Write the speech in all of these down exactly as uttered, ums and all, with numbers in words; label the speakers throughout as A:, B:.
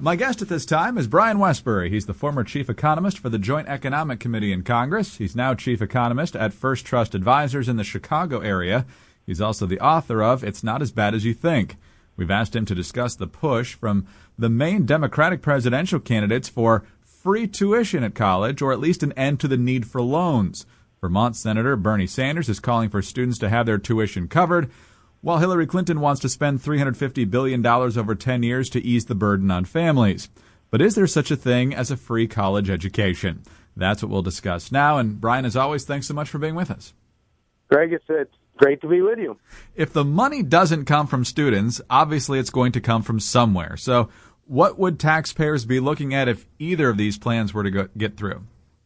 A: My guest at this time is Brian Wesbury. He's the former chief economist for the Joint Economic Committee in Congress. He's now chief economist at First Trust Advisors in the Chicago area. He's also the author of It's Not as Bad as You Think. We've asked him to discuss the push from the main Democratic presidential candidates for free tuition at college, or at least an end to the need for loans. Vermont Senator Bernie Sanders is calling for students to have their tuition covered, while Hillary Clinton wants to spend three hundred fifty billion dollars over ten years to ease the burden on families. But is there such a thing as a free college education? That's what we'll discuss now. And Brian, as always, thanks so much for being with us.
B: Greg, it's, it's great to be with you.
A: If the money doesn't come from students, obviously it's going to come from somewhere. So what would taxpayers be looking at if either of these plans were to go, get through?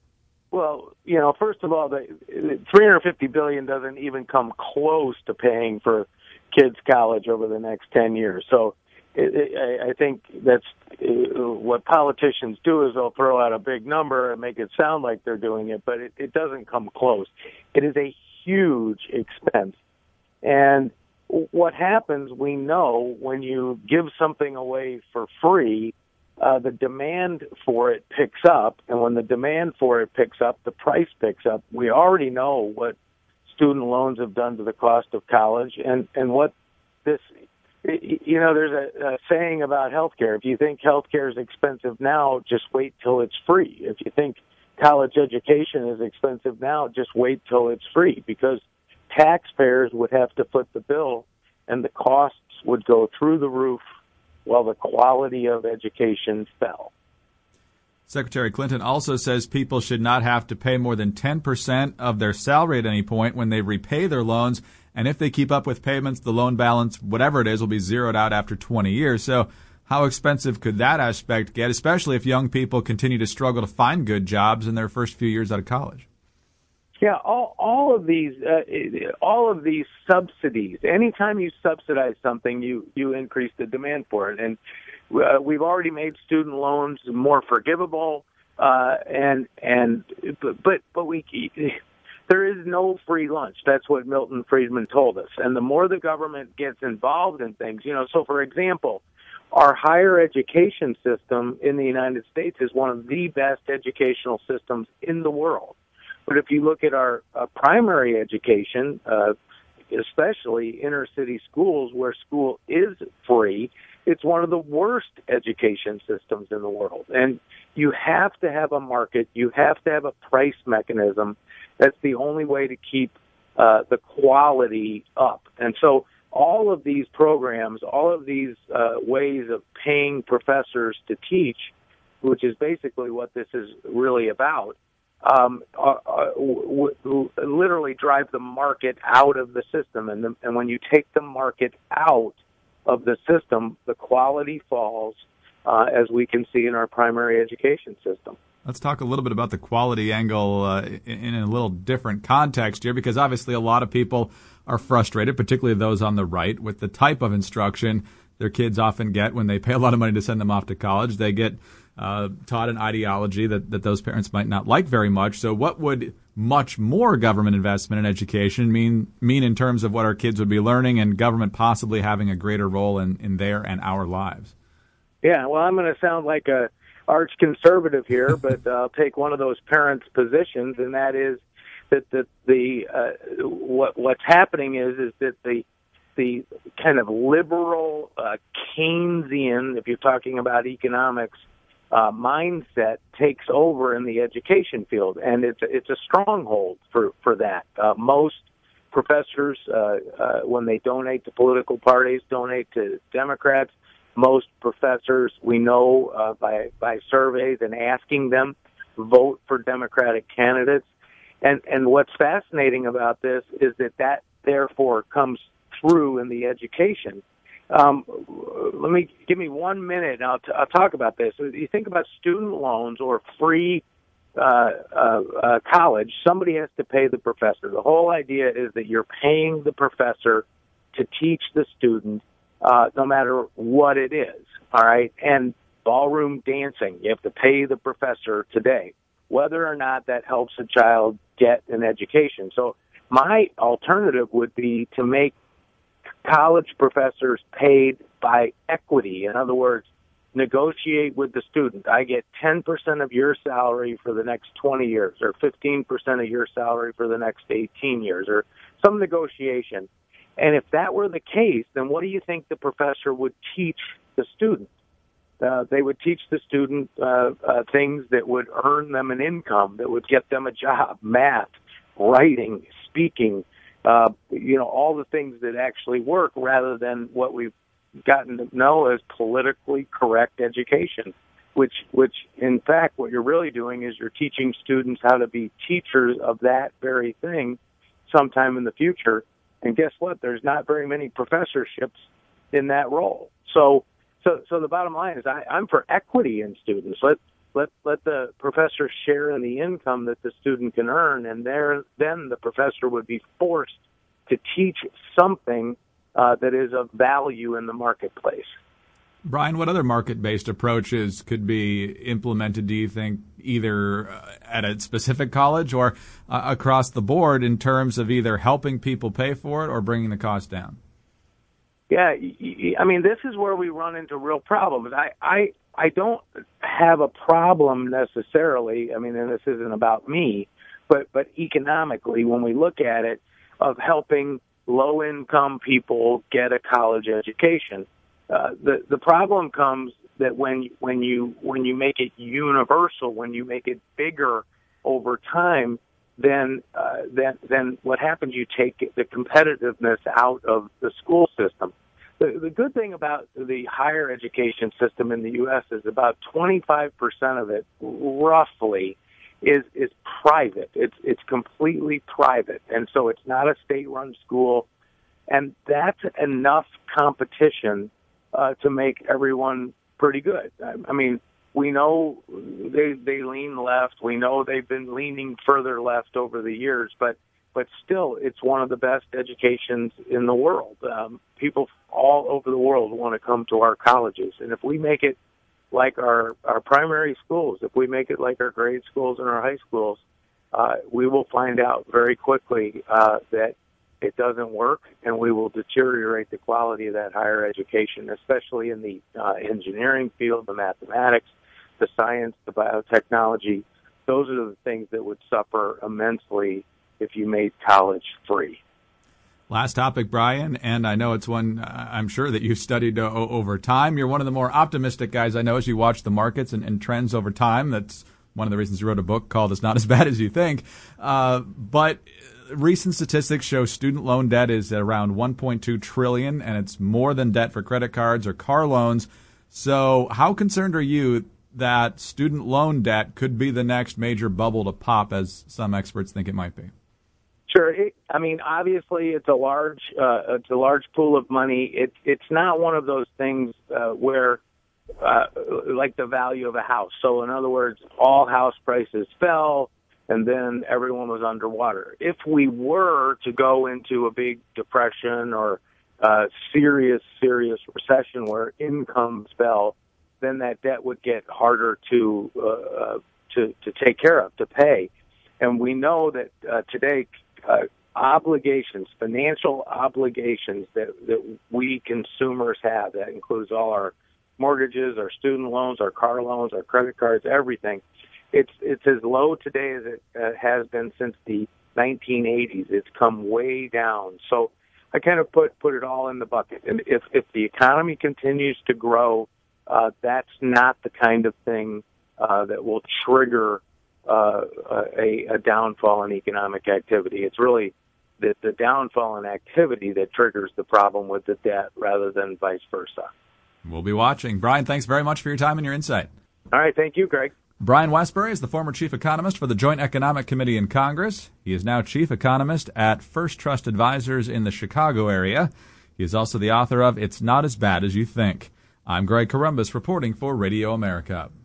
B: Well, you know, first of all, the three hundred fifty billion dollars doesn't even come close to paying for kids' college over the next ten years. So it, it, I think that's uh, what politicians do is they'll throw out a big number and make it sound like they're doing it, but it, it doesn't come close. It is a huge expense. And what happens, we know, when you give something away for free, uh, the demand for it picks up. And when the demand for it picks up, the price picks up. We already know what student loans have done to the cost of college, and, and what this, you know, there's a, a saying about healthcare. If you think healthcare is expensive now, just wait till it's free. If you think college education is expensive now, just wait till it's free, because taxpayers would have to foot the bill and the costs would go through the roof while the quality of education fell.
A: Secretary Clinton also says people should not have to pay more than ten percent of their salary at any point when they repay their loans. And if they keep up with payments, the loan balance, whatever it is, will be zeroed out after twenty years. So how expensive could that aspect get, especially if young people continue to struggle to find good jobs in their first few years out of college?
B: Yeah, all, all of these, uh, all of these subsidies. Anytime you subsidize something, you you increase the demand for it, and uh, we've already made student loans more forgivable. Uh, and and but but we there is no free lunch. That's what Milton Friedman told us. And the more the government gets involved in things, you know. So, for example, our higher education system in the United States is one of the best educational systems in the world. But if you look at our uh, primary education, uh, especially inner city schools where school is free, it's one of the worst education systems in the world. And you have to have a market. You have to have a price mechanism. That's the only way to keep uh, the quality up. And so all of these programs, all of these uh, ways of paying professors to teach, which is basically what this is really about, Um, uh, uh, w- w- literally drive the market out of the system. And, the, and when you take the market out of the system, the quality falls, uh, as we can see in our primary education system.
A: Let's talk a little bit about the quality angle uh, in, in a little different context here, because obviously a lot of people are frustrated, particularly those on the right, with the type of instruction their kids often get when they pay a lot of money to send them off to college. They get Uh, taught an ideology that, that those parents might not like very much. So what would much more government investment in education mean mean in terms of what our kids would be learning and government possibly having a greater role in, in their and our lives?
B: Yeah, well, I'm going to sound like a arch conservative here, but I'll take one of those parents' positions, and that is that the, the uh, what what's happening is is that the the kind of liberal uh, Keynesian, if you're talking about economics, Uh, mindset takes over in the education field, and it's it's a stronghold for for that. Uh, most professors, uh, uh, when they donate to political parties, donate to Democrats. Most professors, we know uh, by by surveys and asking them, vote for Democratic candidates. And and what's fascinating about this is that that therefore comes through in the education. Um, let me give me one minute, and I'll, t- I'll talk about this. You think about student loans or free uh, uh, uh, college. Somebody has to pay the professor. The whole idea is that you're paying the professor to teach the student, uh, no matter what it is. All right, and ballroom dancing, you have to pay the professor today, whether or not that helps a child get an education. So my alternative would be to make college professors paid by equity. In other words, negotiate with the student. I get ten percent of your salary for the next twenty years, or fifteen percent of your salary for the next eighteen years, or some negotiation. And if that were the case, then what do you think the professor would teach the student? Uh, they would teach the student uh, uh, things that would earn them an income, that would get them a job, math, writing, speaking, uh, you know, all the things that actually work, rather than what we've gotten to know as politically correct education, which, which in fact, what you're really doing is you're teaching students how to be teachers of that very thing sometime in the future. And guess what? There's not very many professorships in that role. So, so, so the bottom line is I, I'm for equity in students. Let, let, let the professor share in the income that the student can earn, and there, then the professor would be forced to teach something uh, that is of value in the marketplace.
A: Brian, what other market-based approaches could be implemented, do you think, either at a specific college or uh, across the board in terms of either helping people pay for it or bringing the cost down?
B: Yeah, I mean, this is where we run into real problems. I, I, I don't have a problem necessarily, I mean, and this isn't about me, but, but economically, when we look at it, of helping low-income people get a college education. Uh, the the problem comes that when when you when you make it universal, when you make it bigger over time, then uh, then then what happens? You take the competitiveness out of the school system. The, the good thing about the higher education system in the U S is about twenty-five percent of it, roughly, is is private. It's it's completely private, and so it's not a state-run school, and that's enough competition Uh, to make everyone pretty good. I, I mean, we know they they lean left. We know they've been leaning further left over the years, but but still, it's one of the best educations in the world. Um, people all over the world want to come to our colleges, and if we make it like our our primary schools, if we make it like our grade schools and our high schools, uh, we will find out very quickly uh, that it doesn't work, and we will deteriorate the quality of that higher education, especially in the uh, engineering field, the mathematics, the science, the biotechnology. Those are the things that would suffer immensely if you made college free.
A: Last topic, Brian, and I know it's one uh, I'm sure that you've studied uh, over time. You're one of the more optimistic guys I know as you watch the markets and, and trends over time. That's one of the reasons you wrote a book called It's Not As Bad As You Think. Uh, but recent statistics show student loan debt is at around one point two trillion dollars, and it's more than debt for credit cards or car loans. So how concerned are you that student loan debt could be the next major bubble to pop, as some experts think it might be?
B: Sure. It, I mean, obviously, it's a large, uh, it's a large pool of money. It, it's not one of those things uh, where, uh, like the value of a house. So, in other words, all house prices fell, and then everyone was underwater. If we were to go into a big depression or uh, serious, serious recession where incomes fell, then that debt would get harder to uh, to to take care of, to pay. And we know that uh, today, uh, obligations, financial obligations that, that we consumers have, that includes all our mortgages, our student loans, our car loans, our credit cards, everything. It's it's as low today as it uh, has been since the nineteen eighties. It's come way down. So I kind of put put it all in the bucket. And if if the economy continues to grow, uh, that's not the kind of thing uh, that will trigger uh, a, a downfall in economic activity. It's really the, the downfall in activity that triggers the problem with the debt, rather than vice versa.
A: We'll be watching. Brian, thanks very much for your time and your insight.
B: All right, thank you, Greg.
A: Brian Wesbury is the former chief economist for the Joint Economic Committee in Congress. He is now chief economist at First Trust Advisors in the Chicago area. He is also the author of It's Not As Bad As You Think. I'm Greg Corombos reporting for Radio America.